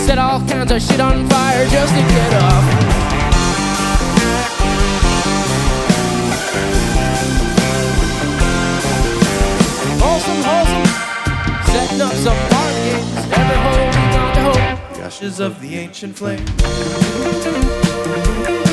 Set all kinds of shit on fire just to get off. Wholesome, setting up some park games. Every hole we got to hold. The ashes of the ancient flame.